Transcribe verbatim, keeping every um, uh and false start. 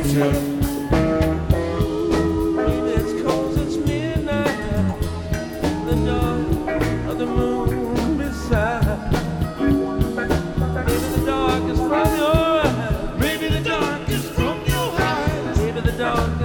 Maybe it's 'cause it's midnight, the dark of the moon beside. Maybe the dark is from your eyes. Maybe the dark is from your eyes. Maybe the dark